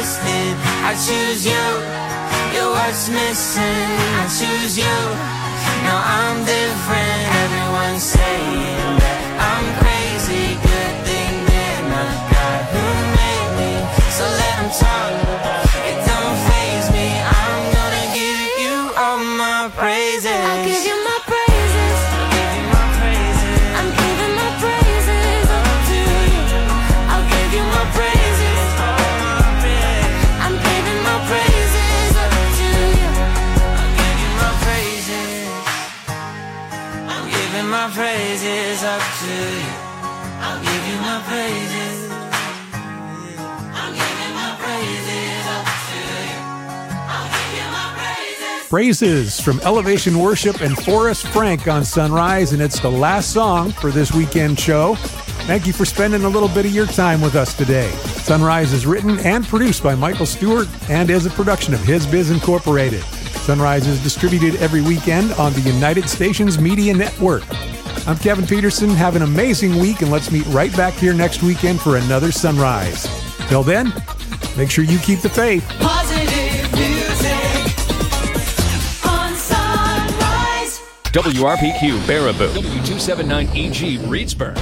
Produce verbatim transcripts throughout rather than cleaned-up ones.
wasted. I choose you, you're what's missing. I choose you, now I'm different. Everyone's saying that I'm crazy. Good thing they're not God who made me. So let them talk, it don't faze me. I'm gonna give you all my praises. I'll give you my praises. I'll give you my praises. I'm giving my praises up to you. I'll give you my praises. I'm giving my praises up to you. I'll give you my praises. I'm giving my praises up to you. I'll give you my praises. I'm giving my praises up to you. I'll give you my praises. Praises from Elevation Worship and Forrest Frank on Sunrise, and it's the last song for this weekend show. Thank you for spending a little bit of your time with us today. Sunrise is written and produced by Michael Stewart and is a production of His Biz Incorporated. Sunrise is distributed every weekend on the United Stations Media Network. I'm Kevin Peterson. Have an amazing week, and let's meet right back here next weekend for another Sunrise. Till then, make sure you keep the faith. Positive music on Sunrise. W R P Q Baraboo, W two seventy-nine E G Reedsburg.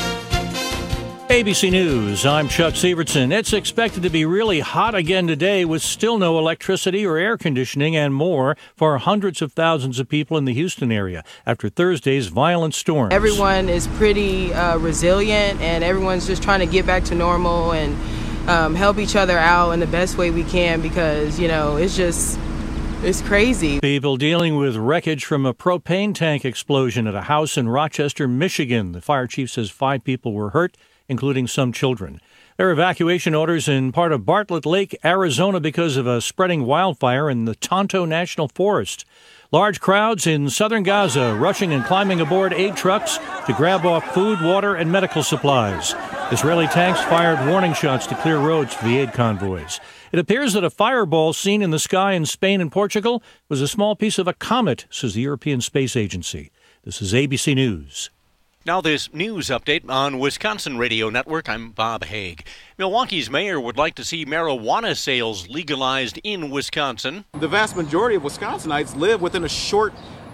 A B C News, I'm Chuck Sievertson. It's expected to be really hot again today with still no electricity or air conditioning and more for hundreds of thousands of people in the Houston area after Thursday's violent storms. Everyone is pretty uh, resilient, and everyone's just trying to get back to normal and um, help each other out in the best way we can because, you know, it's just... It's crazy. People dealing with wreckage from a propane tank explosion at a house in Rochester, Michigan. The fire chief says five people were hurt, including some children. There are evacuation orders in part of Bartlett Lake, Arizona, because of a spreading wildfire in the Tonto National Forest. Large crowds in southern Gaza rushing and climbing aboard aid trucks to grab off food, water, and medical supplies. Israeli tanks fired warning shots to clear roads for the aid convoys. It appears that a fireball seen in the sky in Spain and Portugal was a small piece of a comet, says the European Space Agency. This is A B C News. Now this news update on Wisconsin Radio Network. I'm Bob Haig. Milwaukee's mayor would like to see marijuana sales legalized in Wisconsin. The vast majority of Wisconsinites live within a short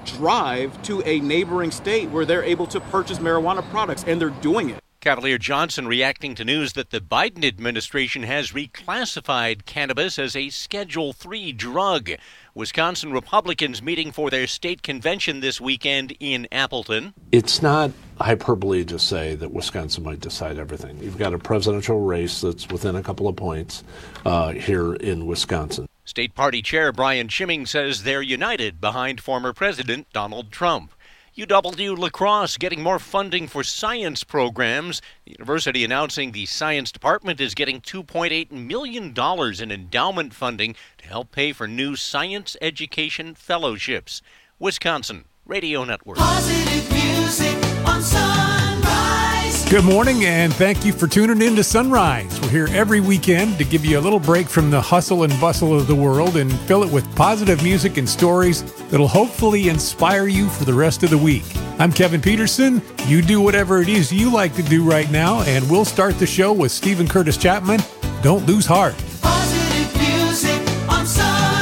drive to a neighboring state where they're able to purchase marijuana products, and they're doing it. Cavalier Johnson reacting to news that the Biden administration has reclassified cannabis as a Schedule three drug. Wisconsin Republicans meeting for their state convention this weekend in Appleton. It's not hyperbole to say that Wisconsin might decide everything. You've got a presidential race that's within a couple of points uh, here in Wisconsin. State Party Chair Brian Chimming says they're united behind former President Donald Trump. U W La Crosse getting more funding for science programs. The university announcing the science department is getting two point eight million dollars in endowment funding to help pay for new science education fellowships. Wisconsin Radio Network. Positive music on Sunrise. Good morning, and thank you for tuning in to Sunrise. We're here every weekend to give you a little break from the hustle and bustle of the world and fill it with positive music and stories that'll hopefully inspire you for the rest of the week. I'm Kevin Peterson. You do whatever it is you like to do right now, and we'll start the show with Stephen Curtis Chapman. Don't lose heart. Positive music on Sunrise.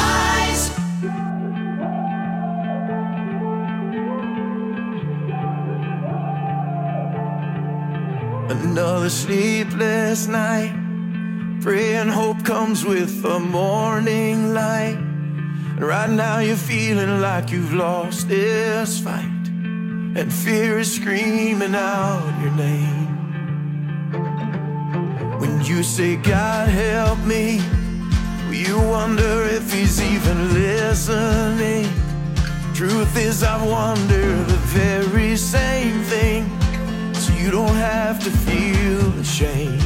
Another sleepless night, praying hope comes with the morning light. And right now you're feeling like you've lost this fight, and fear is screaming out your name. When you say, God help me, you wonder if he's even listening. Truth is, I've wondered the very same thing, so you don't have to feel ashamed.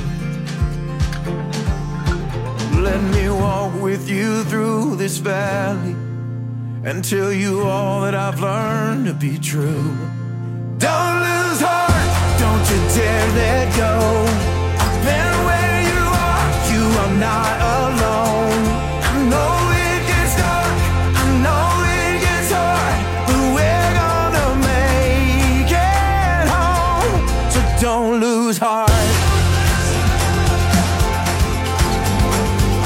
Let me walk with you through this valley and tell you all that I've learned to be true. Don't lose heart, don't you dare let go. I've been where you are, you are not alone. I know it gets dark, I know it gets hard, but we're gonna make it home. So don't lose heart.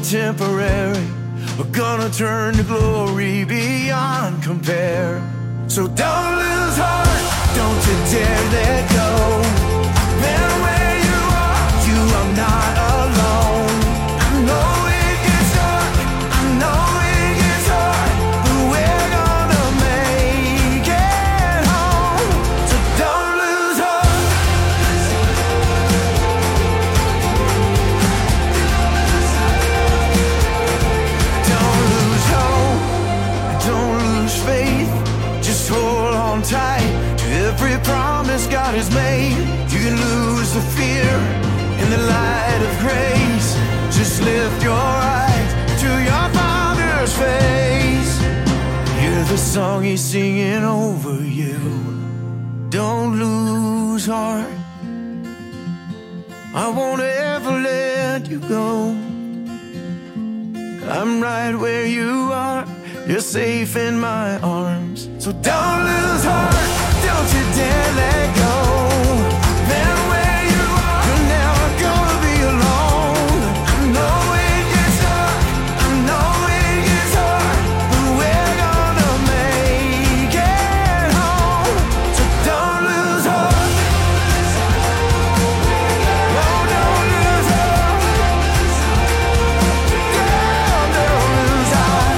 temporary. We're gonna turn to glory beyond compare. So don't lose heart, don't you dare let go. There where you are, you are not alone. I know it gets dark, I know it gets hard, but we're gonna make it home. So don't lose heart. Don't lose hope, don't lose faith. Just hold on tight to every promise God has made. You can lose the fear in the light of grace. Just lift your eyes to your Father's face. Hear the song He's singing over you. Don't lose heart. I won't ever let you go. I'm right where you are. You're safe in my arms. So don't lose heart, don't you dare let go. There where you are, you're never gonna be alone. I know it gets dark, I know it gets hard, but we're gonna make it home. So don't lose heart. No, don't lose heart. Girl, don't lose heart.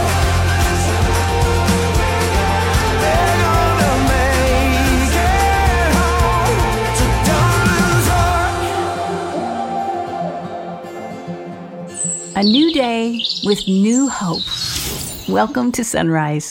A new day with new hope. Welcome to Sunrise.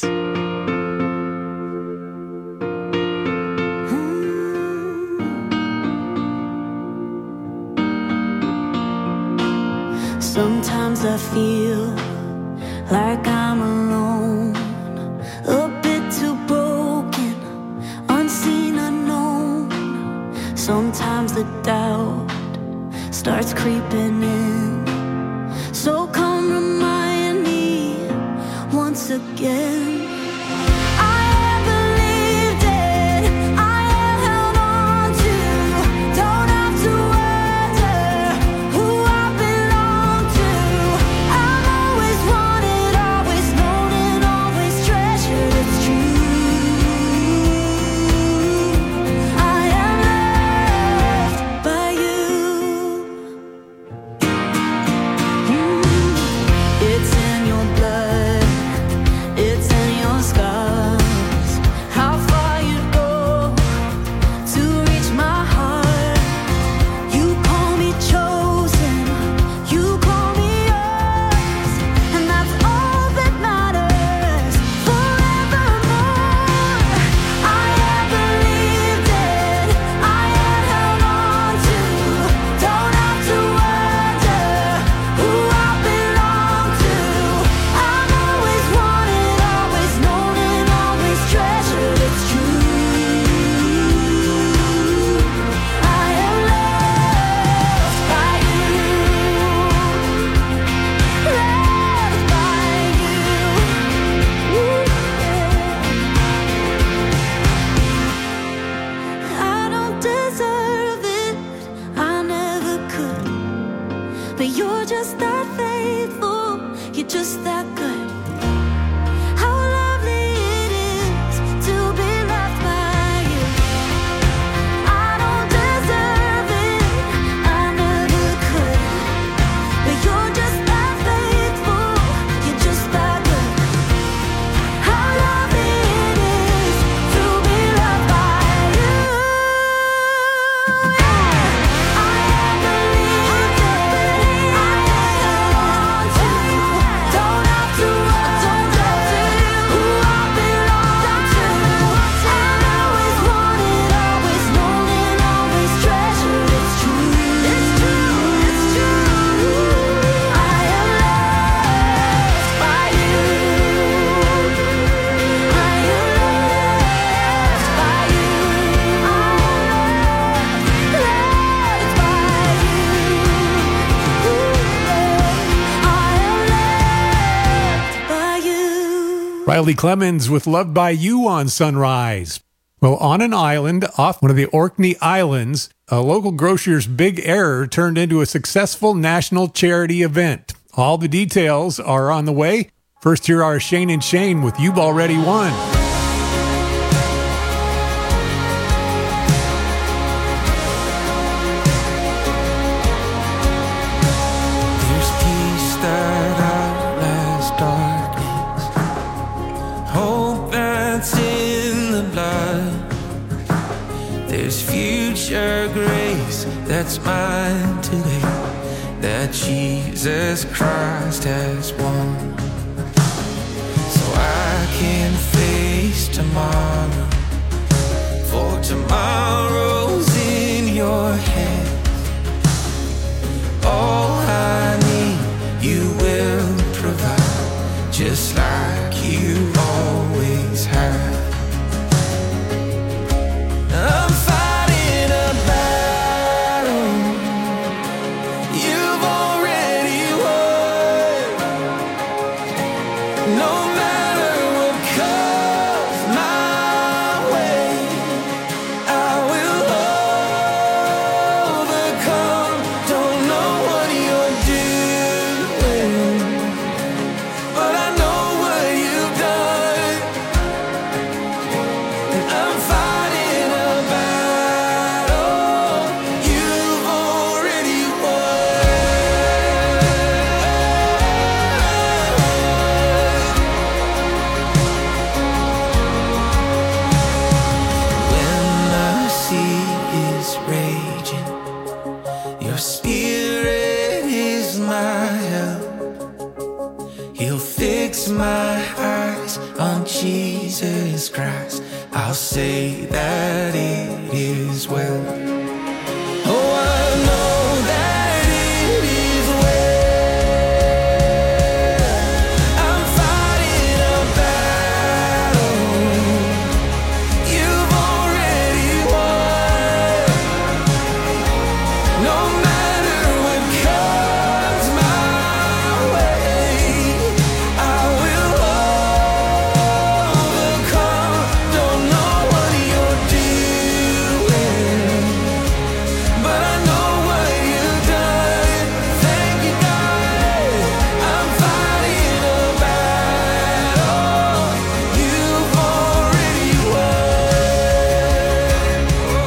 Sometimes I feel like I'm alone, a bit too broken, unseen, unknown. Sometimes the doubt starts creeping in. So come remind me once again. I have believed it, I have held on to. Don't have to wonder who I belong to. I've always wanted, always known, and always treasured. It's true. I am loved by you. It's in your blood, it's in your scars. How far you'd go to reach my heart. You call me chosen, you call me yours, and that's all that matters forevermore. I have believed it, I have held on to. Don't have to wonder who I belong to. I've always wanted, always known, and always treasured. It's true. I am loved by you, loved by you. I don't deserve it, I never could. But you're just that faithful, you're just that good. How lovely it is to be loved by you. I don't deserve it, I never could. But you're just that faithful, you're just that good. How lovely it is to be loved by you. I have believed it, I have held on to. Don't have to wonder who I belong to. I've always wanted, always known, and always treasured. It's true. It's true. It's true. I am loved by you. I am loved by you. I am loved by you. I am loved by you. Riley Clemens with Loved by You on Sunrise. Well, on an island off one of the Orkney Islands, a local grocer's big error turned into a successful national charity event. All the details are on the way. First, here are Shane and Shane with You've Already Won. There's peace that outlasts darkness, hope that's in the blood. There's future grace that's mine today, that Jesus Christ has won. So I can face tomorrow, for tomorrow's in your hands. All I need you will provide, just like you always have. I'm fighting a battle you've already won. No matter what comes my way, I will overcome. Don't know what you're doing, but I know what you've done. And I'm fighting a battle you've already When the sea is raging, your spirit is my help. He'll fix my eyes on Jesus Christ. I'll say that it is well. Oh, I know that it is well. I'm fighting a battle you've already won. No matter what comes my way, I will overcome. Don't know what you're doing, but I know what you've done. Thank you, God. I'm fighting a battle you've already won.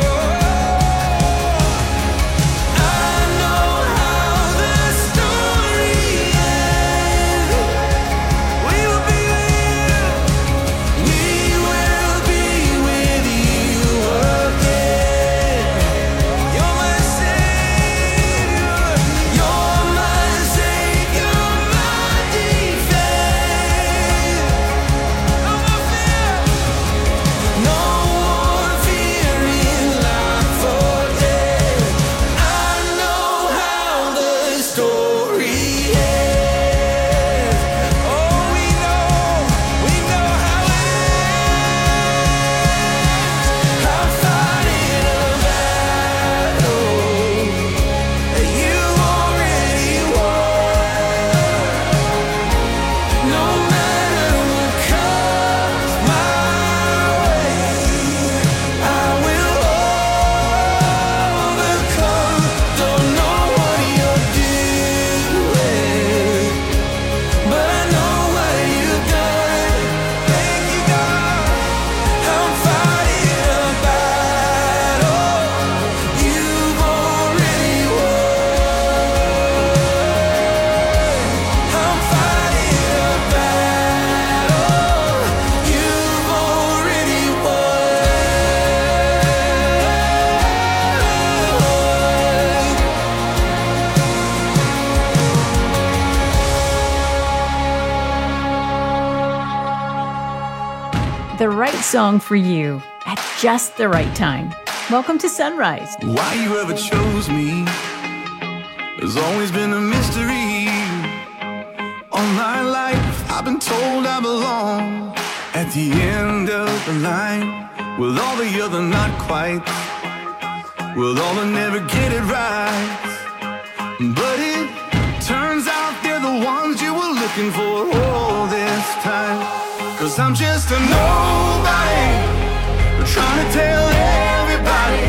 I know how the story ends. We will be with you. We will be with you again. You're my Savior. You're my Savior, my defense. No more fear. No more fear in life or death. I know how the story ends. Oh, we know, we know how it ends. I'm fighting a battle that you already won. No matter what comes my way, I will overcome. Don't know what you're doing, but I know what you've done. Thank you, God. I'm fighting a battle you've already won. I'm fighting a battle you've already The right song for you at just the right time. Welcome to Sunrise. Why you ever chose me has always been a mystery. All my life I've been told I belong at the end of the line, with all the other not quite, with all the never get it right. But it turns out they're the ones you were looking for all this time. Cause I'm just a nobody, trying to tell everybody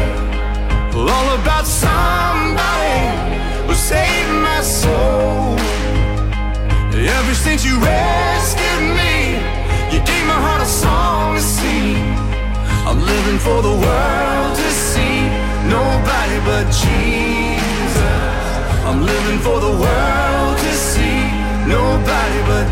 all about somebody who saved my soul. for the world to see. Nobody but Jesus. I'm living for the world to see. Nobody but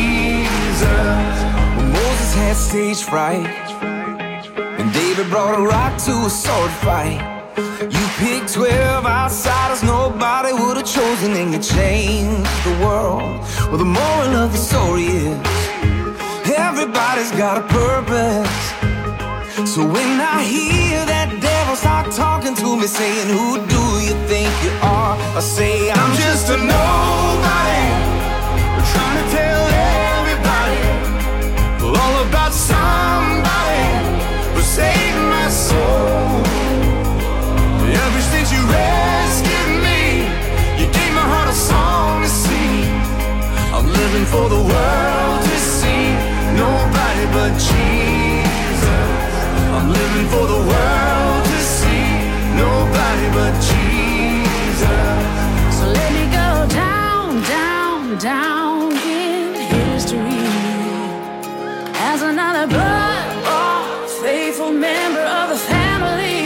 Jesus. When Moses had stage fright and David brought a rock to a sword fight, you picked twelve outsiders nobody would have chosen, and you changed the world. Well, the moral of the story is everybody's got a purpose. So when I hear that devil start talking to me, saying, who do you think you are? I say, I'm just a nobody, trying to tell everybody all about somebody who saved my soul. Ever since you rescued me, you gave my heart a song to sing. I'm living for the world to see. Nobody but Jesus. I'm living for the world to see. Nobody but Jesus. So let me go down, down, down in history as another blood-bought, faithful member of the family.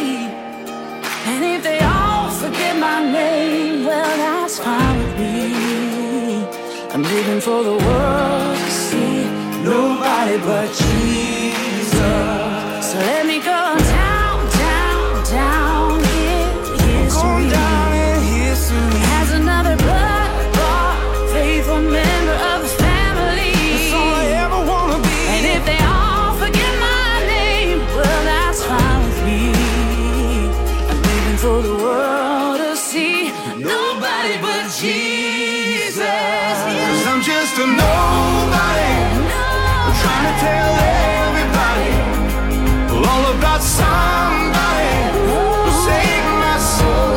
And if they all forget my name, well, that's fine with me. I'm living for the world to see. Nobody but Jesus. So let me go down, down, down in history, down in history as another blood-bought, faithful member of the family. That's all I ever wanna be. And if they all forget my name, well, that's fine with me. I'm living for the world to see. Nobody but Jesus. 'Cause I'm just a nobody, trying to tell everybody all about somebody who saved my soul.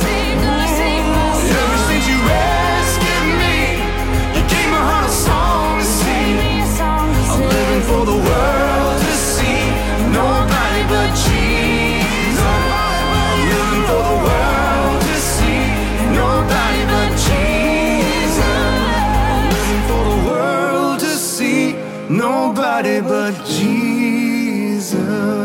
Ever since you rescued me, you gave my heart a song to sing. I'm living for the world to see. Nobody but Jesus. I'm living for the world to see. Nobody but Jesus. I'm living for the world to see. Nobody but Jesus.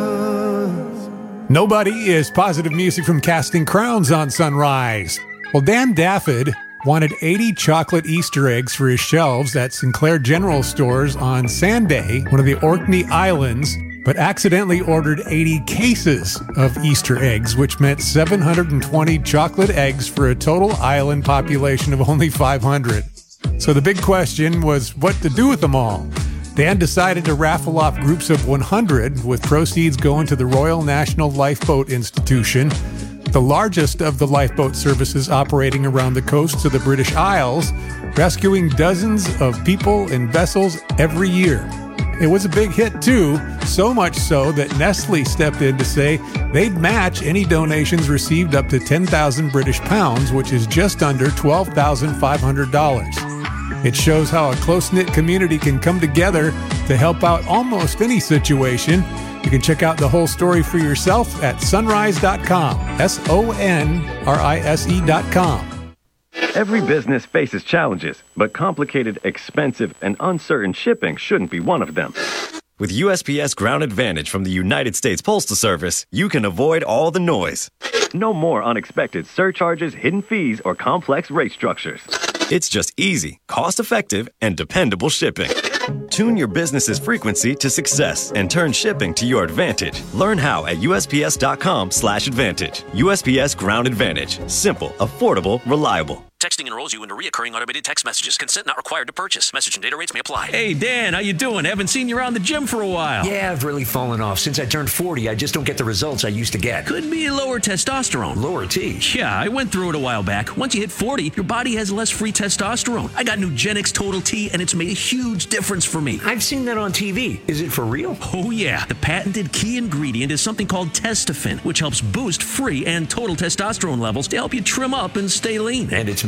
Nobody is positive music from Casting Crowns on Sunrise. Well, Dan Daffod wanted eighty chocolate Easter eggs for his shelves at Sinclair General Stores on Sanday, one of the Orkney Islands, but accidentally ordered eighty cases of Easter eggs, which meant seven hundred twenty chocolate eggs for a total island population of only five hundred. So the big question was what to do with them all. Dan decided to raffle off groups of one hundred, with proceeds going to the Royal National Lifeboat Institution, the largest of the lifeboat services operating around the coasts of the British Isles, rescuing dozens of people and vessels every year. It was a big hit too, so much so that Nestle stepped in to say they'd match any donations received up to ten thousand British pounds, which is just under twelve thousand five hundred dollars. It shows how a close-knit community can come together to help out almost any situation. You can check out the whole story for yourself at sunrise dot com, S O N R I S E dot com. Every business faces challenges, but complicated, expensive, and uncertain shipping shouldn't be one of them. With U S P S Ground Advantage from the United States Postal Service, you can avoid all the noise. No more unexpected surcharges, hidden fees, or complex rate structures. It's just easy, cost-effective, and dependable shipping. Tune your business's frequency to success and turn shipping to your advantage. Learn how at U S P S dot com slash advantage. U S P S Ground Advantage. Simple, affordable, reliable. Texting enrolls you into recurring automated text messages. Consent not required to purchase. Message and data rates may apply. Hey, Dan, how you doing? Haven't seen you around the gym for a while. Yeah, I've really fallen off. Since I turned forty, I just don't get the results I used to get. Could be lower testosterone. Lower T? Yeah, I went through it a while back. Once you hit forty, your body has less free testosterone. I got Nugenix Total T, and it's made a huge difference for me. I've seen that on T V. Is it for real? Oh, yeah. The patented key ingredient is something called Testofen, which helps boost free and total testosterone levels to help you trim up and stay lean. And it's made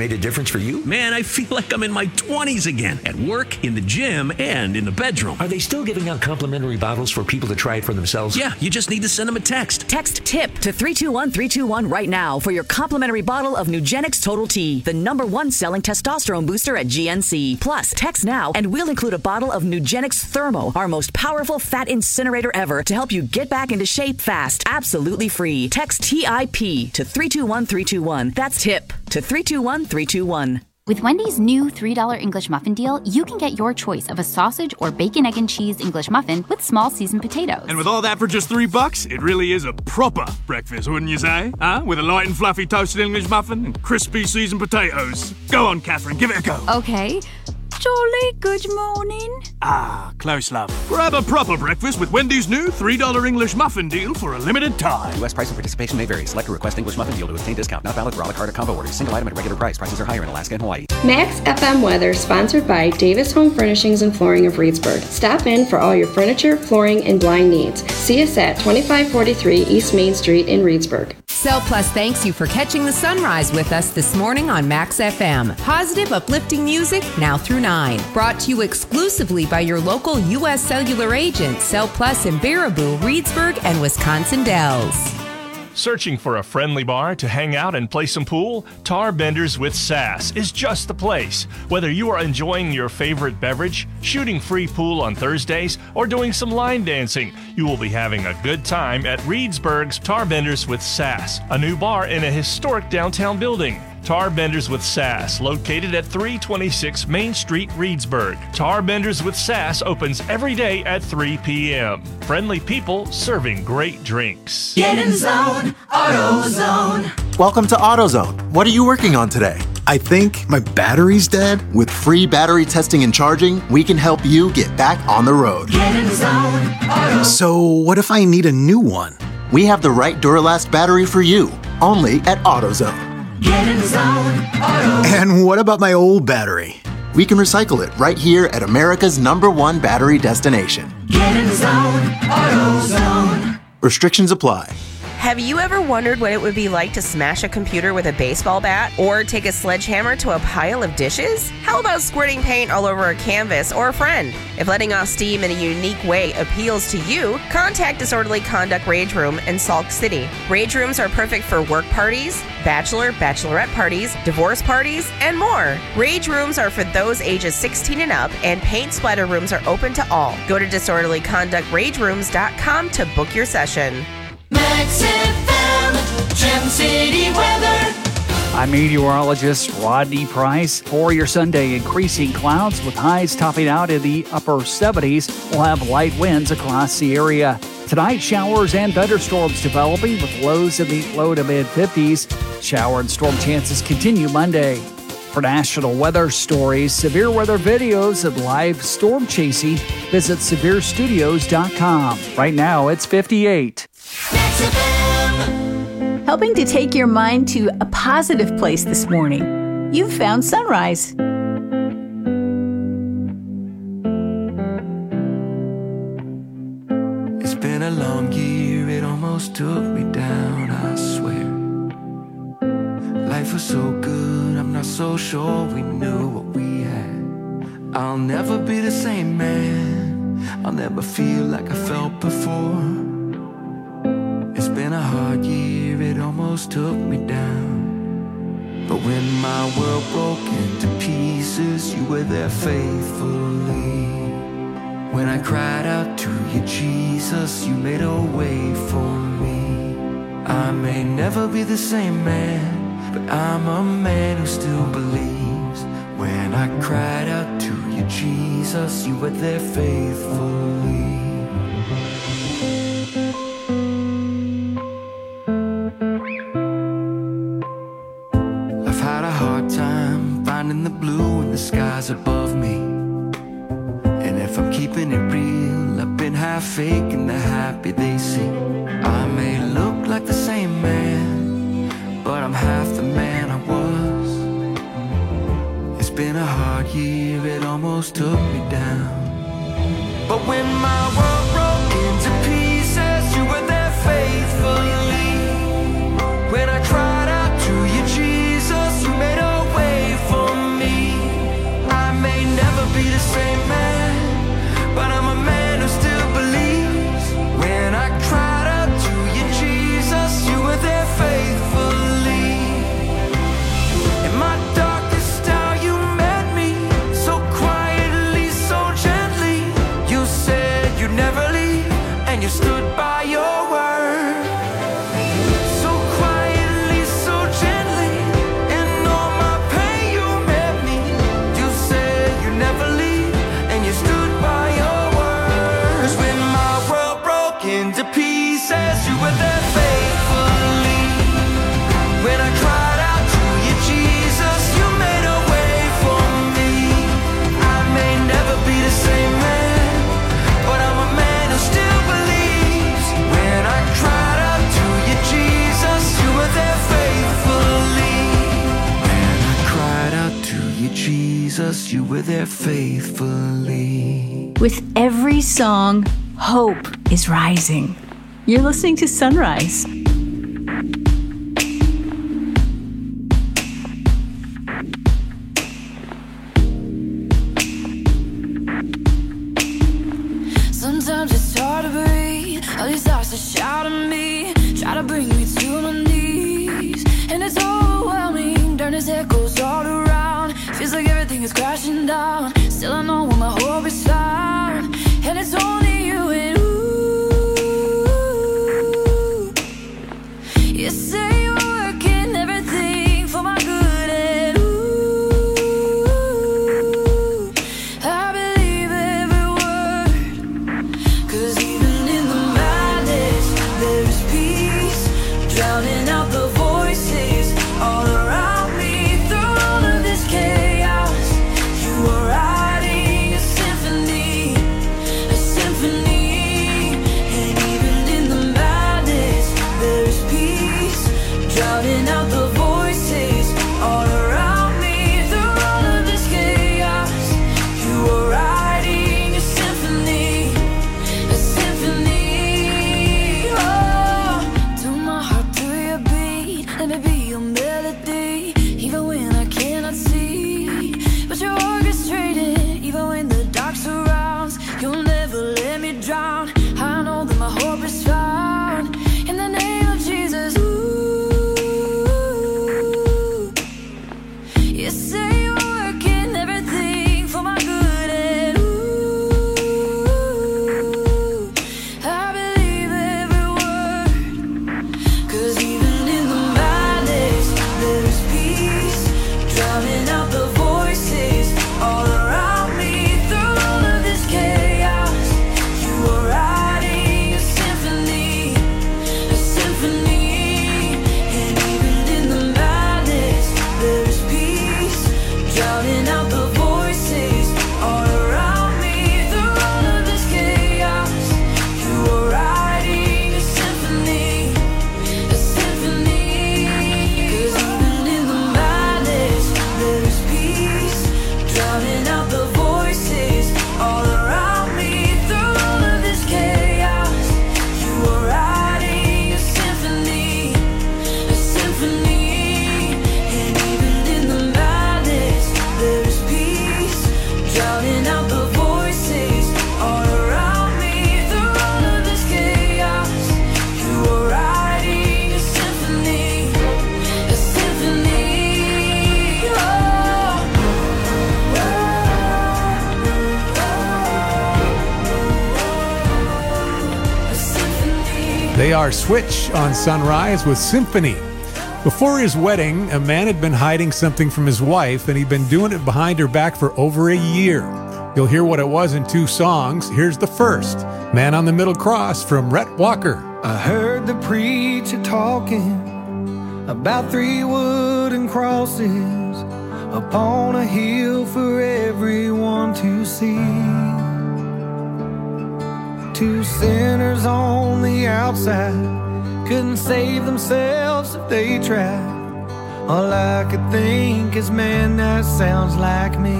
made a difference for you? Man, I feel like I'm in my twenties again. At work, in the gym, and in the bedroom. Are they still giving out complimentary bottles for people to try it for themselves? Yeah, you just need to send them a text. Text TIP to three two one three two one right now for your complimentary bottle of Nugenix Total T, the number one selling testosterone booster at G N C. Plus, text now and we'll include a bottle of Nugenix Thermo, our most powerful fat incinerator ever, to help you get back into shape fast, absolutely free. Text T I P to three two one three two one. That's TIP to three two one three two one. With Wendy's new three dollar English muffin deal, you can get your choice of a sausage or bacon, egg, and cheese English muffin with small seasoned potatoes. And with all that for just three bucks, it really is a proper breakfast, wouldn't you say? Huh? With a light and fluffy toasted English muffin and crispy seasoned potatoes. Go on, Catherine, give it a go. Okay. Jolly good morning. Ah, close, love. Grab a proper breakfast with Wendy's new three dollar English muffin deal for a limited time. U S price and participation may vary. Select a request English muffin deal to obtain discount. Not valid for a la carte combo orders. Single item at regular price. Prices are higher in Alaska and Hawaii. Max F M weather sponsored by Davis Home Furnishings and Flooring of Reedsburg. Stop in for all your furniture, flooring, and blind needs. See us at twenty-five forty-three East Main Street in Reedsburg. Cell Plus thanks you for catching the sunrise with us this morning on Max F M. Positive, uplifting music now through nine. Brought to you exclusively by your local U S Cellular agent, Cell Plus in Baraboo, Reedsburg, and Wisconsin Dells. Searching for a friendly bar to hang out and play some pool? Tar Benders with Sass is just the place. Whether you are enjoying your favorite beverage, shooting free pool on Thursdays, or doing some line dancing, you will be having a good time at Reedsburg's Tar Benders with Sass, a new bar in a historic downtown building. Tar Benders with Sass, located at three twenty-six Main Street, Reedsburg. Tar Benders with Sass opens every day at three p.m. Friendly people serving great drinks. Get in zone, AutoZone. Welcome to AutoZone. What are you working on today? I think my battery's dead. With free battery testing and charging, we can help you get back on the road. Get in zone, AutoZone. So what if I need a new one? We have the right Duralast battery for you, only at AutoZone. Get in zone, AutoZone. And what about my old battery? We can recycle it right here at America's number one battery destination. Get in zone, AutoZone. Restrictions apply. Have you ever wondered what it would be like to smash a computer with a baseball bat or take a sledgehammer to a pile of dishes? How about squirting paint all over a canvas or a friend? If letting off steam in a unique way appeals to you, contact Disorderly Conduct Rage Room in Sauk City. Rage rooms are perfect for work parties, bachelor, bachelorette parties, divorce parties, and more. Rage rooms are for those ages sixteen and up, and paint splatter rooms are open to all. Go to disorderly conduct rage rooms dot com to book your session. Max F M, Gem City weather. I'm meteorologist Rodney Price. For your Sunday, increasing clouds with highs topping out in the upper seventies. We'll have light winds across the area. Tonight, showers and thunderstorms developing with lows in the low to mid fifties. Shower and storm chances continue Monday. For national weather stories, severe weather videos, and live storm chasing, visit severe studios dot com. Right now, it's fifty-eight. Helping to take your mind to a positive place this morning. You've found Sunrise. It's been a long year, it almost took me down, I swear. Life was so good, I'm not so sure we knew what we had. I'll never be the same man, I'll never feel like I felt before. It's been a hard year, it almost took me down. But when my world broke into pieces, you were there faithfully. When I cried out to you, Jesus, you made a way for me. I may never be the same man, but I'm a man who still believes. When I cried out to you, Jesus, you were there faithfully. The blue in the skies above me. And if I'm keeping it real, I've been half faking the happy they see. I may look like the same man, but I'm half the man I was. It's been a hard year, it almost took me down. But when my world broke into pieces, you were there faithfully. When I cried out to you, Jesus, you made a way. trust you were there faithfully. With every song, hope is rising. You're listening to Sunrise. Sometimes it's hard to breathe. All these thoughts that shout at me, try to bring me to my knees. And it's overwhelming, darkness echoes all around. Feels like everything is crashing down. Still I know where my hope is found. And it's only you and ooh. You say you're working everything for my good and ooh, I believe every word. Cause even in the madness, there is peace, drowning out the voices all around me. Through all of this chaos, you are writing a symphony, a symphony. And even in the madness, there is peace, drowning out the voices all around me. Through all of this chaos, you are writing a symphony, a symphony. Oh, to my heart, to your beat, let me be your melody. Even when I cannot see, but you're orchestrating. Even when the dark surrounds, you'll never let me drown. I know that my hope is found in the name of Jesus. Ooh, you say you're working everything for my good and ooh, I believe every word. Cause even in the madness, there is peace, drowning out the voices all around me. Through all of this chaos, you are writing a symphony, a symphony. And even in the madness, there is peace, drowning out the voices all around me. Through all of this chaos, you are writing a symphony, a symphony. Cause even in the madness, there is peace, drowning out the voices all around me. Through all of this chaos, you are writing a symphony, a symphony. And even in the madness, there is peace, drowning out the voices all around me. Through all of this chaos, you are writing a symphony, a symphony. Oh, a symphony. They are Switch on Sunrise with Symphony. Before his wedding, a man had been hiding something from his wife, and he'd been doing it behind her back for over a year. You'll hear what it was in two songs. Here's the first, Man on the Middle Cross from Rhett Walker. I heard the preacher talking about three wooden crosses upon a hill for everyone to see. Two sinners on the outside couldn't save themselves if they tried. All I could think is, man, that sounds like me.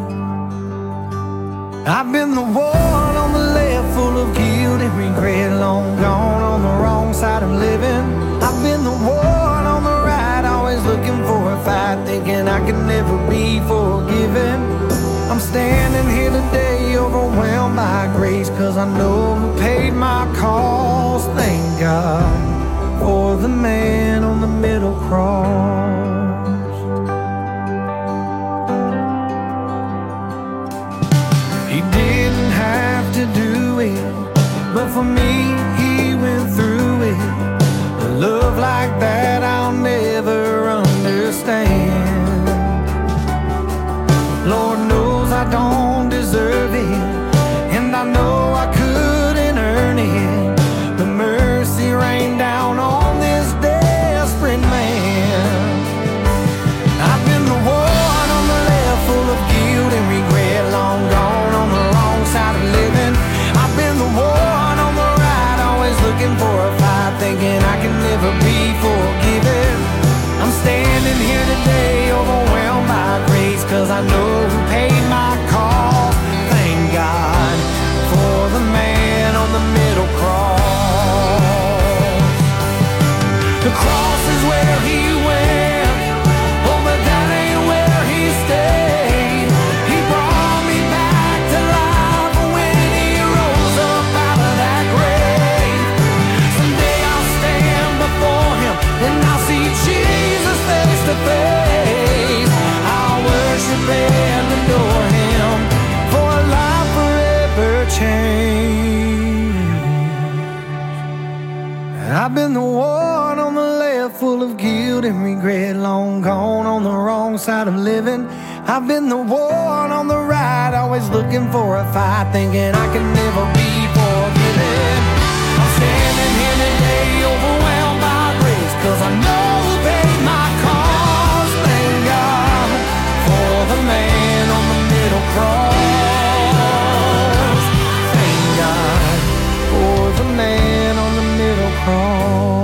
I've been the one on the left, full of guilt and regret, long gone on the wrong side of living. I've been the one on the right, always looking for a fight, thinking I could never be forgiven. I'm standing here today, overwhelmed by grace, cause I know who paid my cost. Thank God for the man on the middle cross. He didn't have to do it, but for me, he went through it. A love like that I'll never understand. Lord knows I don't deserve it, and I know I couldn't earn it, I've been the one on the left, full of guilt and regret, long gone on the wrong side of living. I've been the one on the right, always looking for a fight, thinking I can never be forgiven. I'm standing here today, overwhelmed by grace, cause I know who paid my cause. Thank God for the man on the middle cross. Thank God for the man on the middle cross.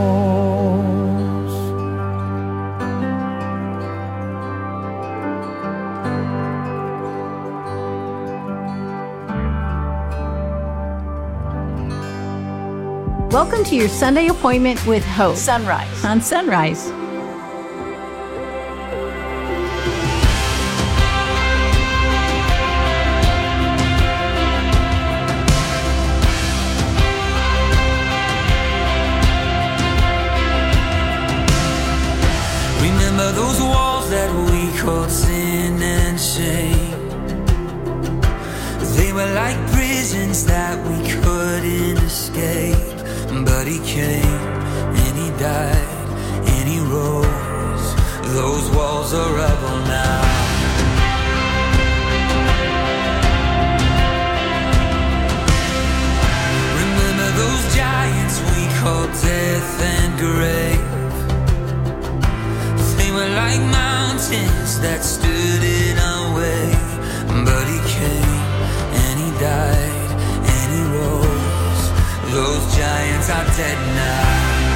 Welcome to your Sunday appointment with Hope. Sunrise. On Sunrise. Remember those walls that we called sin and shame? They were like prisons that we couldn't escape. But he came and he died and he rose. Those walls are rubble now. Remember those giants we called death and grave? They were like mountains that stood in our way. But he came and he died and he rose. Those giants are dead now.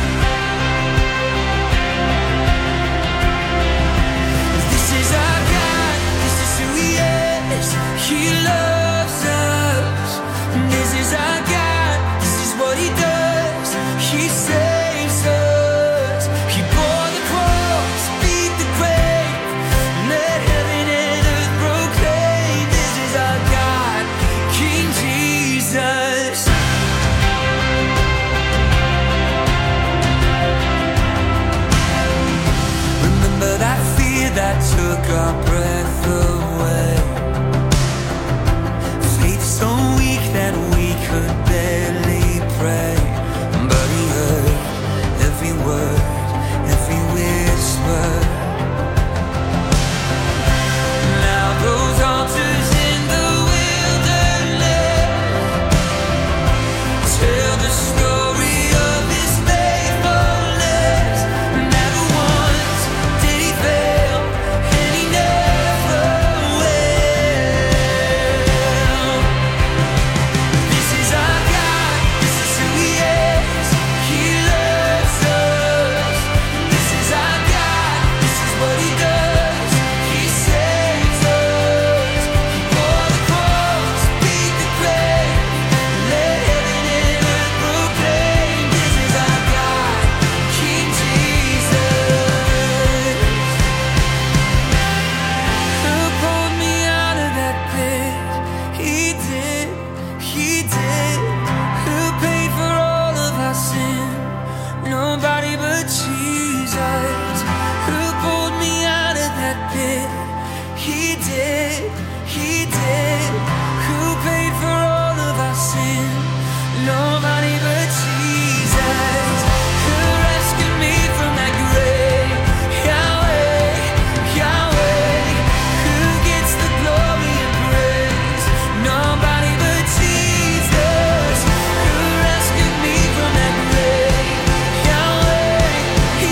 This is our God, this is who he is. He loves us. This is our God, this is what he does. He saves us. He bore the cross, beat the grave, let heaven and earth proclaim. This is our God, King Jesus. That fear that took our breath away. Faith so weak that we could barely pray. But he heard every word, every whisper. Now those altars in the wilderness tell the story of his faithfulness. Never once did he fail, and he never will. This is our God, this is who he is. He loves us. This is our God, this is what he does. He saves us. He bore the cross, beat the grave, let heaven and earth proclaim. This is our God, King Jesus. Who pulled me out of that pit? He did, he did. Who paid for all of our sin? Nobody but Jesus. Who pulled me out of that pit? He did, he did. Who paid for all of our sin? Nobody but Jesus. Who rescued me from that grave? Yahweh, Yahweh. Who gets the glory and praise? Nobody but Jesus. Who rescued me from that grave? Yahweh,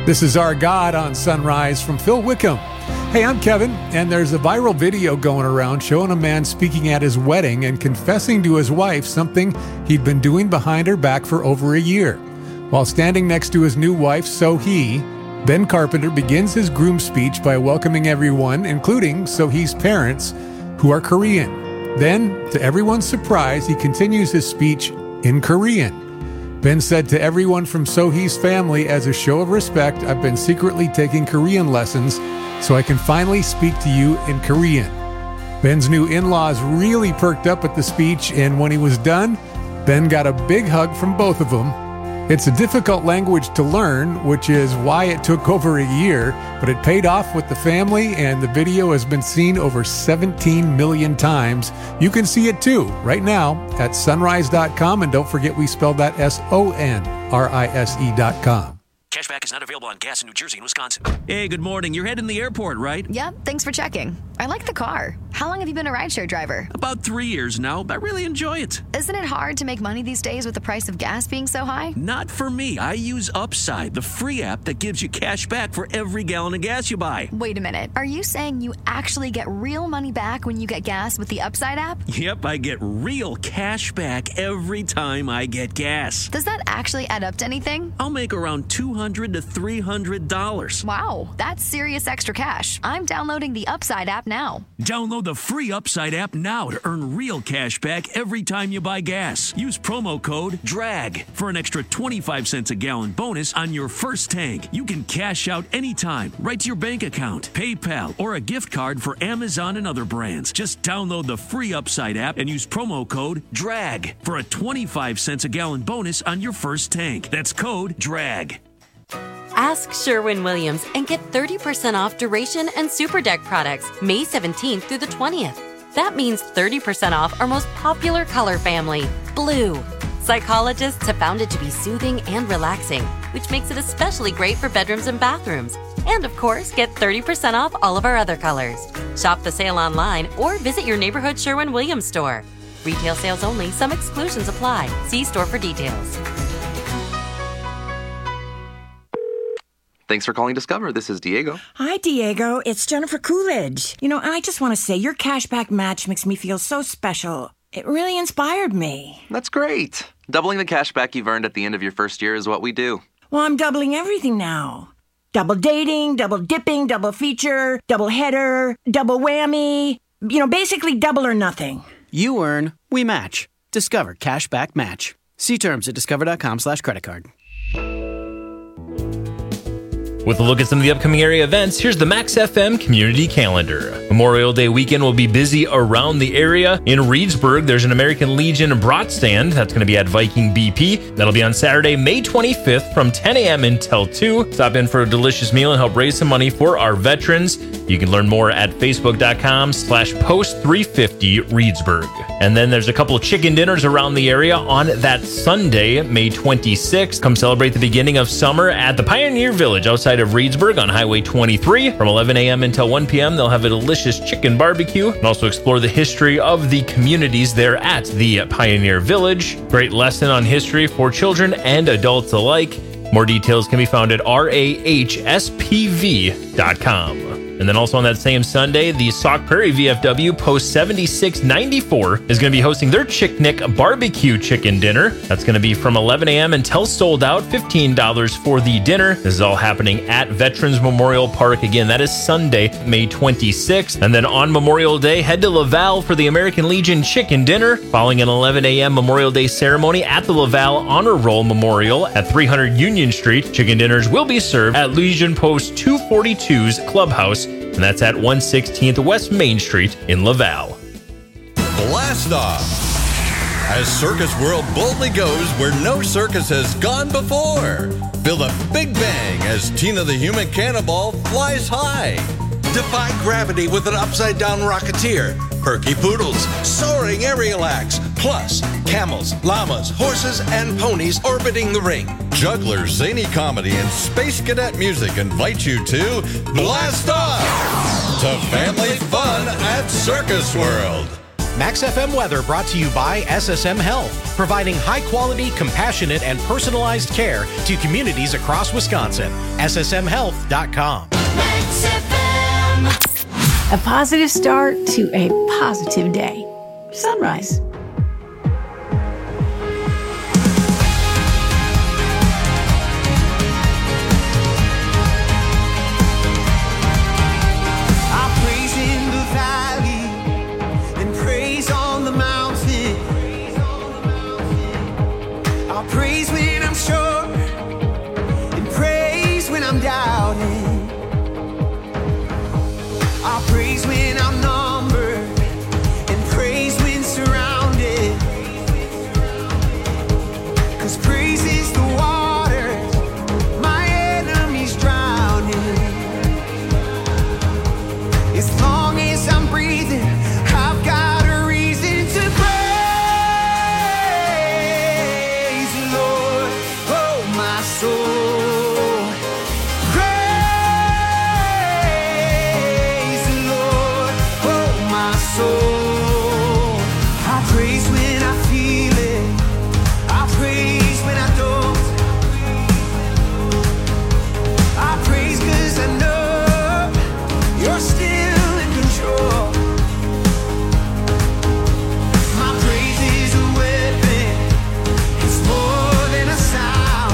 This is Our God on Sunrise from Phil Wickham. Hey, I'm Kevin, and there's a viral video going around showing a man speaking at his wedding and confessing to his wife something he'd been doing behind her back for over a year. While standing next to his new wife, Sohee, Ben Carpenter begins his groom speech by welcoming everyone, including Sohee's parents, who are Korean. Then, to everyone's surprise, he continues his speech in Korean. Ben said to everyone from Sohee's family, as a show of respect, I've been secretly taking Korean lessons so I can finally speak to you in Korean. Ben's new in-laws really perked up at the speech, and when he was done, Ben got a big hug from both of them. It's a difficult language to learn, which is why it took over a year, but it paid off with the family, and the video has been seen over seventeen million times. You can see it too, right now, at sunrise dot com, and don't forget we spelled that S O N R I S E dot com. Cashback is not available on gas in New Jersey and Wisconsin. Hey, good morning. You're heading to the airport, right? Yep, thanks for checking. I like the car. How long have you been a rideshare driver? About three years now, but I really enjoy it. Isn't it hard to make money these days with the price of gas being so high? Not for me. I use Upside, the free app that gives you cash back for every gallon of gas you buy. Wait a minute. Are you saying you actually get real money back when you get gas with the Upside app? Yep, I get real cash back every time I get gas. Does that actually add up to anything? I'll make around two hundred to three hundred dollars. Wow, that's serious extra cash. I'm downloading the Upside app now. Download the free Upside app now to earn real cash back every time you buy gas. Use promo code DRAG for an extra twenty-five cents a gallon bonus on your first tank. You can cash out anytime, right to your bank account, PayPal, or a gift card for Amazon and other brands. Just download the free Upside app and use promo code DRAG for a twenty-five cents a gallon bonus on your first tank. That's code DRAG. Ask Sherwin-Williams and get thirty percent off Duration and Super Deck products May seventeenth through the twentieth. That means thirty percent off our most popular color family, blue. Psychologists have found it to be soothing and relaxing, which makes it especially great for bedrooms and bathrooms. And of course, get thirty percent off all of our other colors. Shop the sale online or visit your neighborhood Sherwin-Williams store. Retail sales only. Some exclusions apply. See store for details. Thanks for calling Discover. This is Diego. Hi, Diego. It's Jennifer Coolidge. You know, I just want to say your cashback match makes me feel so special. It really inspired me. That's great. Doubling the cashback you've earned at the end of your first year is what we do. Well, I'm doubling everything now. Double dating, double dipping, double feature, double header, double whammy. You know, basically double or nothing. You earn, we match. Discover Cashback Match. See terms at discover.com slash credit card. With a look at some of the upcoming area events, here's the Max F M community calendar. Memorial Day weekend will be busy around the area. In Reedsburg, there's an American Legion brat stand. That's going to be at Viking B P. That'll be on Saturday, May twenty-fifth from ten a.m. until two. Stop in for a delicious meal and help raise some money for our veterans. You can learn more at facebook.com slash post 350 Reedsburg. And then there's a couple of chicken dinners around the area on that Sunday, May twenty-sixth. Come celebrate the beginning of summer at the Pioneer Village outside of Reedsburg on Highway twenty-three. From eleven a.m. until one p.m., they'll have a delicious chicken barbecue and also explore the history of the communities there at the Pioneer Village. Great lesson on history for children and adults alike. More details can be found at R A H S P V dot com. And then also on that same Sunday, the Sauk Prairie V F W Post seventy-six ninety-four is going to be hosting their Chicknick Barbecue Chicken Dinner. That's going to be from eleven a.m. until sold out, fifteen dollars for the dinner. This is all happening at Veterans Memorial Park. Again, that is Sunday, May twenty-sixth. And then on Memorial Day, head to Laval for the American Legion Chicken Dinner, following an eleven a.m. Memorial Day ceremony at the Laval Honor Roll Memorial at three hundred Union Street. Chicken dinners will be served at Legion Post two forty-two's Clubhouse, and that's at one sixteenth West Main Street in Laval. Blast off! As Circus World boldly goes where no circus has gone before. Feel the big bang as Tina the Human Cannonball flies high. Defy gravity with an upside-down rocketeer. Perky poodles, soaring aerial acts, plus camels, llamas, horses, and ponies orbiting the ring. Jugglers, zany comedy, and space cadet music invite you to Blast Off! To family fun at Circus World. Max F M weather brought to you by S S M Health, providing high-quality, compassionate, and personalized care to communities across Wisconsin. S S M health dot com. Max F M. A positive start to a positive day. Sunrise. Praise when I'm sure, and praise when I'm doubting. I'll praise when I'm numbered, and praise when surrounded. 'Cause praise is the water my enemies drowning. As long as I'm breathing, I've got a reason to praise. Soul, praise the Lord, oh my soul. I praise when I feel it, I praise when I don't. I praise 'cause I know you're still in control. My praise is a weapon, it's more than a sound.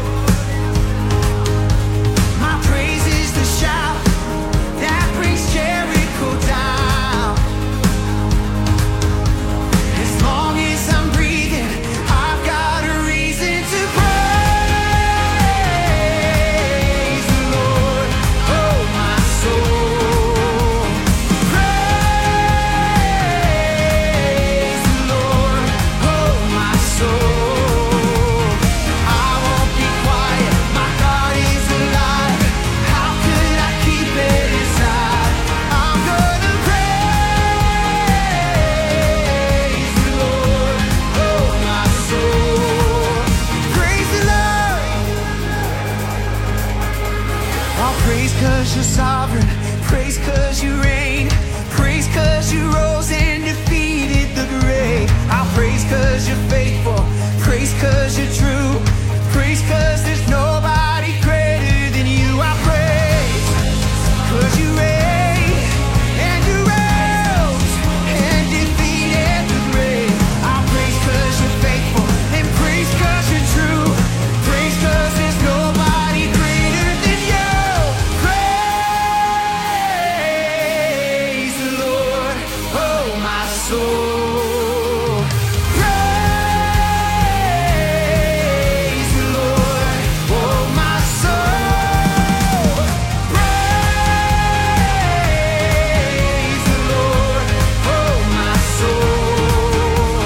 You're sovereign, praise 'cause you reign, praise 'cause you rose and defeated the grave. I'll praise 'cause you're faithful, praise 'cause you're true, praise 'cause there's nobody greater than you. I praise 'cause you reign and you rose and defeated the grave. I'll praise 'cause you're faithful and praise 'cause you're true, praise 'cause there's nobody greater than you. Soul, praise the Lord, oh my soul, praise the Lord, oh my soul,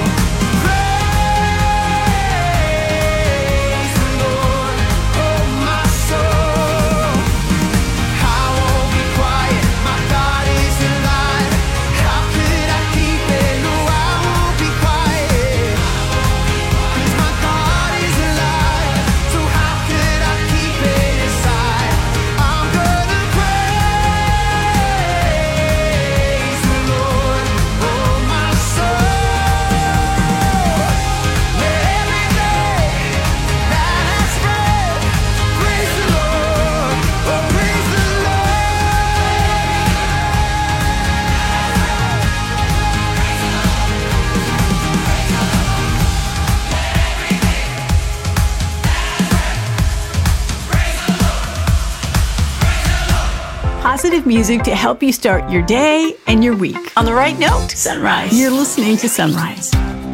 praise the Lord, oh my soul. I won't be quiet, my God is alive. How could I keep it? No, I won't be quiet, 'cause my God is alive. So how could I keep it inside? I'm gonna praise the Lord, oh my soul. Let every day that has breath praise the Lord, oh praise the Positive music to help you start your day and your week. On the right note, Sunrise. You're listening to Sunrise.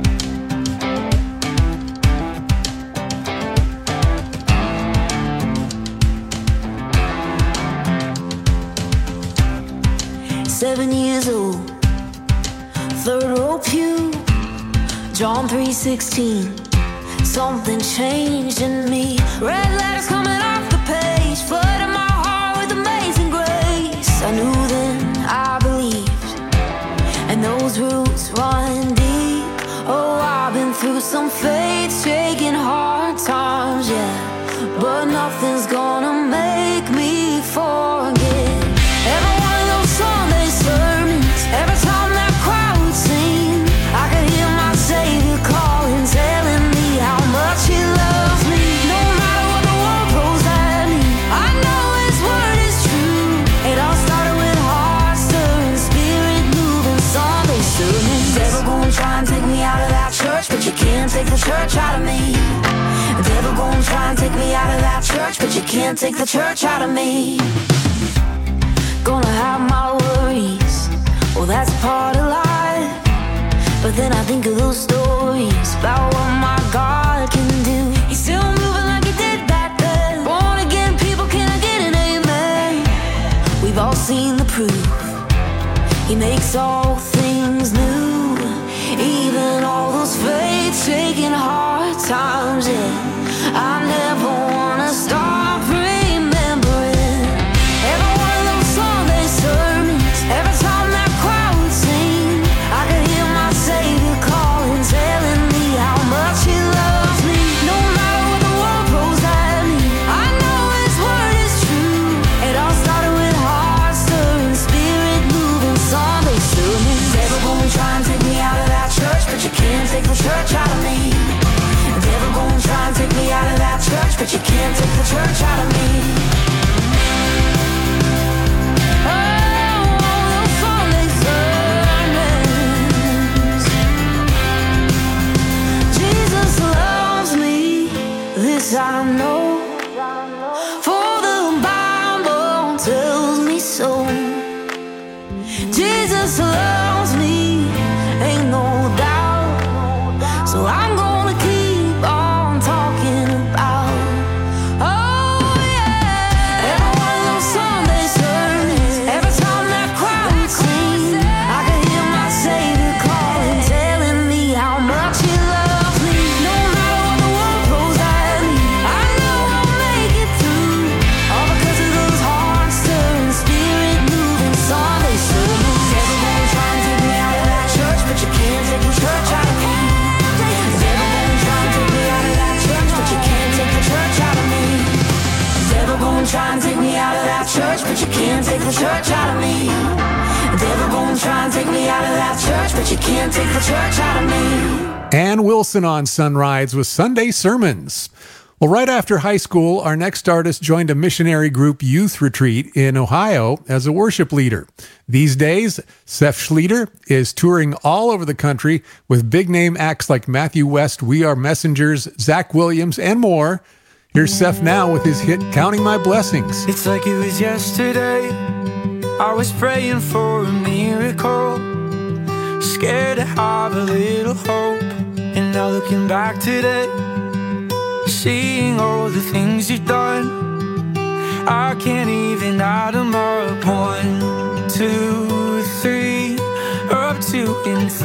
Seven years old, third row pew, John three sixteen. Something changed in me. Red letters coming off the page, flooding my heart with amazing grace. I knew then, I believed, and those roots run deep. Oh, I've been through some faith-shaking hard times, yeah, but nothing's gonna make me forget. Every one of those Sunday sermons, every time that crowd would sing, the church out of me. The devil gonna try and take me out of that church, but you can't take the church out of me. Gonna have my worries, well that's part of life. But then I think of those stories about what my God can do. He's still moving like he did back then. Born again people, can I get an amen? We've all seen the proof. He makes all things new. Even all those faith-shaking hard times, yeah. I never wanna stop remembering every one of those Sunday sermons. Every time that crowd would sing, I could hear my Savior calling, telling me how much He loves me. No matter what the world throws at me, I know His word is true. It all started with heart-stirring, spirit-moving Sunday sermons. Devil gonna try and take me out of that church, but you can't take the church out of me. The devil gonna try and take me out of that church, but you can't take the church out of me. Oh, those Sunday sermons. Jesus loves me, this I know, for the Bible tells me so. Jesus loves me, ain't no doubt. So I'm gonna keep on talking about, oh yeah, every one of those Sunday sermons. Every time that crowd would sing, I could hear my Savior calling, telling me how much He loves me. No matter what the world throws at me, I know I'll make it through. All because of those heart-stirring, spirit-moving Sunday sermons. Devil gonna try and take me out of that church, but you can't take the church out of me. The devil gonna try and take me out of that church, but you can't take the church out of me. The devil gonna try and take me out of that church, but you can't take the church out of me. The devil gonna try and take me out of that church, but you can't take the church out of me. Ann Wilson on Sunrise with Sunday Sermons. Well, right after high school, our next artist joined a missionary group youth retreat in Ohio as a worship leader. These days, Seth Schlueter is touring all over the country with big-name acts like Matthew West, We Are Messengers, Zach Williams, and more. Here's Seth now with his hit, Counting My Blessings. It's like it was yesterday. I was praying for a miracle, scared to have a little hope. And now looking back today, seeing all the things you've done, I can't even add them up. One, two, three, up to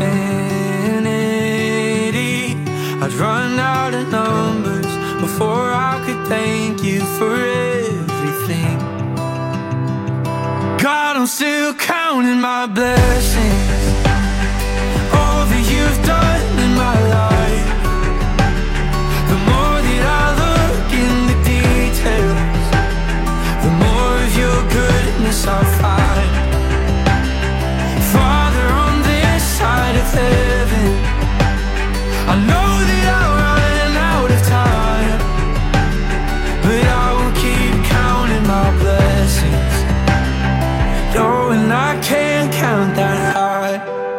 infinity. I'd run out of numbers before I could thank you for everything. God, I'm still counting my blessings, all that you've done in my life. The more that I look in the details, the more of your goodness I find. Father, on this side of heaven, I know that I'll run out of time, but I will keep counting my blessings, knowing I can't count that high.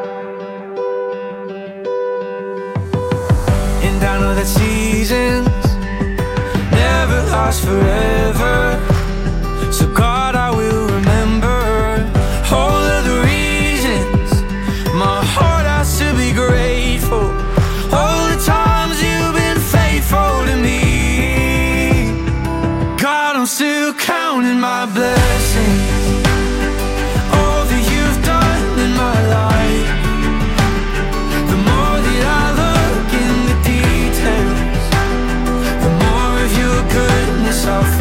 And I know that seasons never last forever, so God, I will remember all of the reasons my heart has to be grateful. All the times you've been faithful to me. God, I'm still counting my blessings, all that you've done in my life. The more that I look in the details, the more of your goodness I find.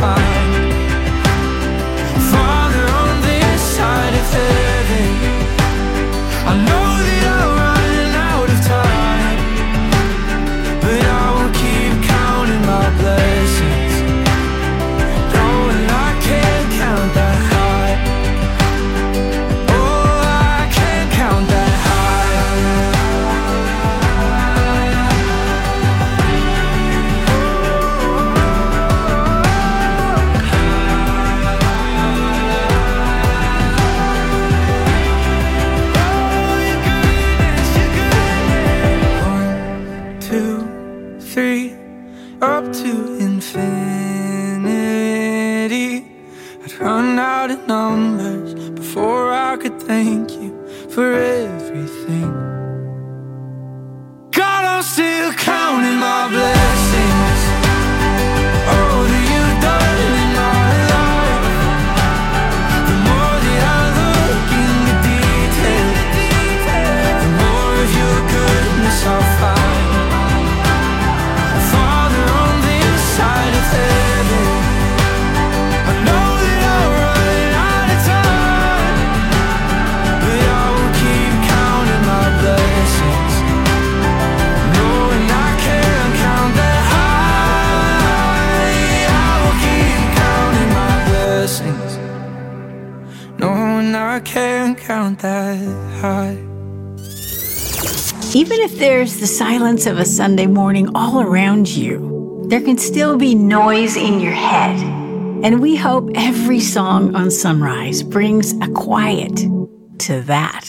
numbers before I could thank you for everything. God, I'm still counting my blessings. All that you've done in my life. The more that I look in the detail, the more of your goodness I'll find. Father, on the inside of heaven, I know that I'll run out of time, but I will keep counting my blessings, knowing I can't count that high. I will keep counting my blessings, knowing I can't count that high. Even if there's the silence of a Sunday morning all around you, there can still be noise in your head. And we hope every song on Sunrise brings a quiet to that.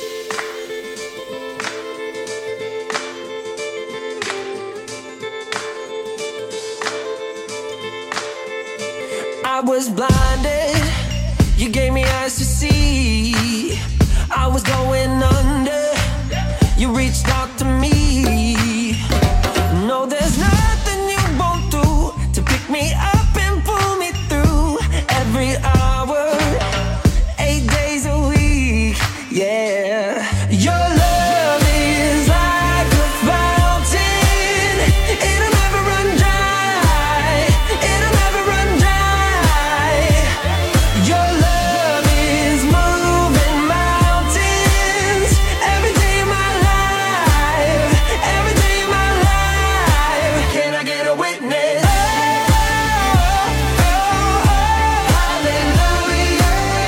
I was blinded, you gave me eyes to see. I was going under, you reached out to me. No, there's nothing you won't do to pick me up and pull me through. Every hour, eight days a week, yeah. Your love is like a fountain, it'll never run dry, it'll never run dry. Your love is moving mountains every day of my life, every day of my life. Can I get a witness? Oh, oh, oh, hallelujah.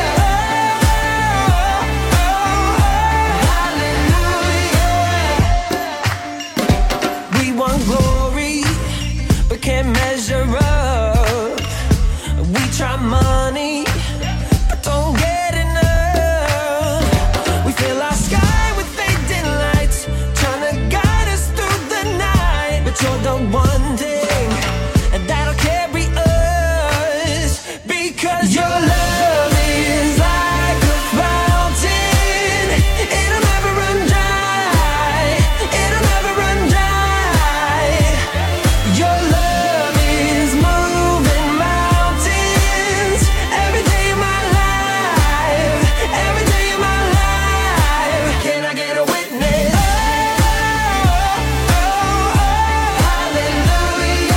Oh, oh, hallelujah. We want glory, but can't measure up. We try money, but don't get enough. We fill our sky with fading lights, trying to guide us through the night. But you're the one thing that'll carry us, because your love is like a fountain, it'll never run dry, it'll never run dry. Your love is moving mountains every day of my life, every day of my life. Can I get a witness? Oh, oh, oh, hallelujah.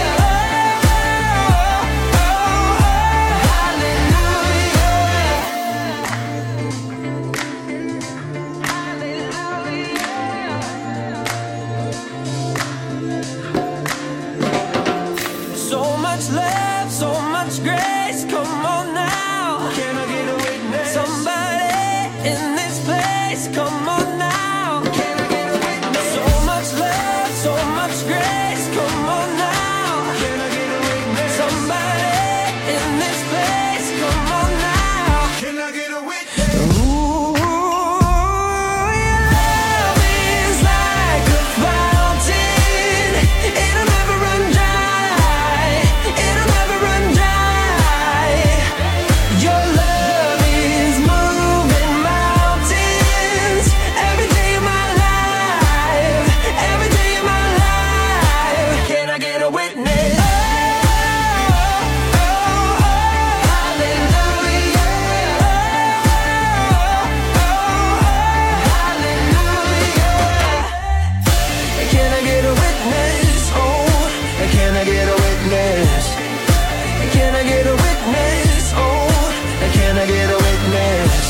Oh, hallelujah. So much love, so much grace, come on now. Can I get a witness? Somebody in this place, come on now. Can I get a witness? So much love, so much grace, come on now. Can I get a witness? Somebody in this place, come on now. Can I get a witness? Ooh, your love is like a fountain, it'll never run dry, it'll never run dry. Your love is moving mountains every day of my life, every day of my life. Can I get a witness? Oh, oh, oh, hallelujah. Oh, oh, hallelujah. Can I get a witness? Oh, can I get a witness? Can I get a witness? Oh, can I get a witness?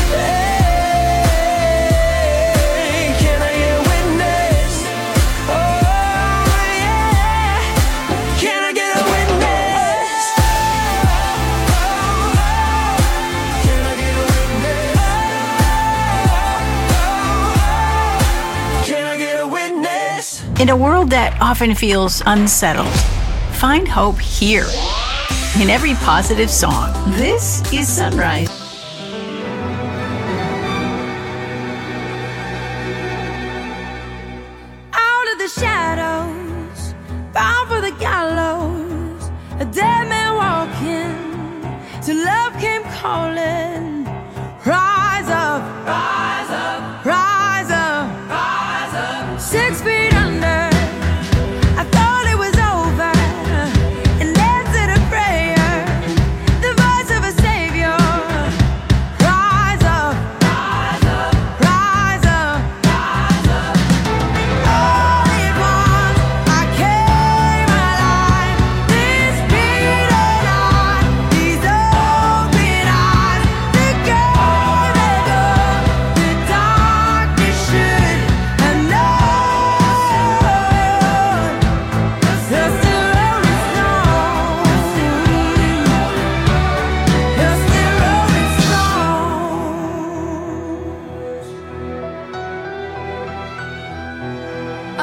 Hey, can I get a witness? Oh, yeah. Can I get a witness? Can I get a witness? Can I get a witness? In a world that often feels unsettled, find hope here. In every positive song, this is Sunrise. Out of the shadows, bound for the gallows, a dead man walking, till love came calling.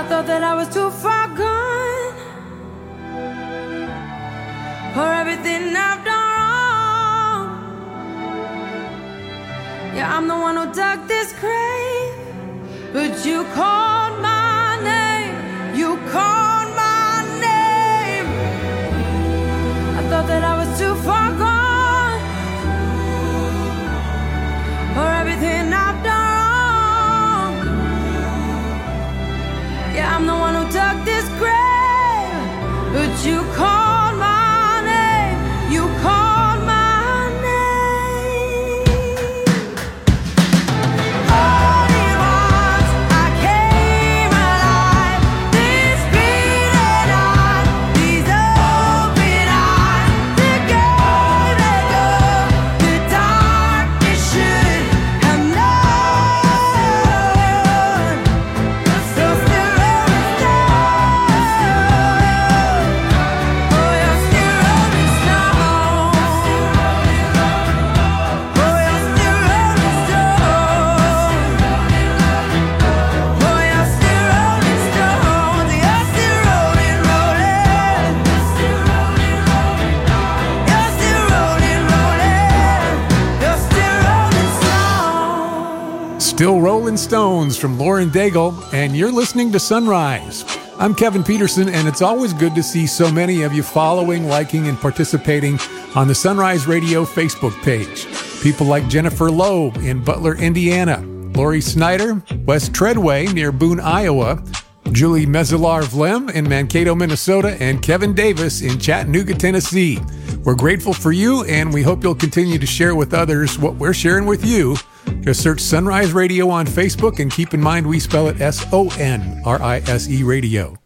thought that I was too far gone for everything I've done wrong. Yeah, I'm the one who dug this grave, but you called my name. You called my name. I thought that I was too far gone for everything I've done wrong. Yeah, I'm the one who dug this grave, but you called my name. You called my name. All at once, I came alive. This beating heart, these open eyes, the game that goes, the darkness should have known. So still rolling stone. Oh, you're still rolling stone. Oh, you're still rolling stone. Oh, you're still rolling stone. You're still rolling, rolling. You're still rolling, rolling. You're still rolling stone. Still Rolling Stones from Lauren Daigle, and you're listening to Sunrise. I'm Kevin Peterson, and it's always good to see so many of you following, liking, and participating on the Sunrise Radio Facebook page. People like Jennifer Lowe in Butler, Indiana, Lori Snyder, West Treadway near Boone, Iowa, Julie Mezilar-Vlem in Mankato, Minnesota, and Kevin Davis in Chattanooga, Tennessee. We're grateful for you, and we hope you'll continue to share with others what we're sharing with you. Just search Sunrise Radio on Facebook, and keep in mind we spell it S O N R I S E Radio.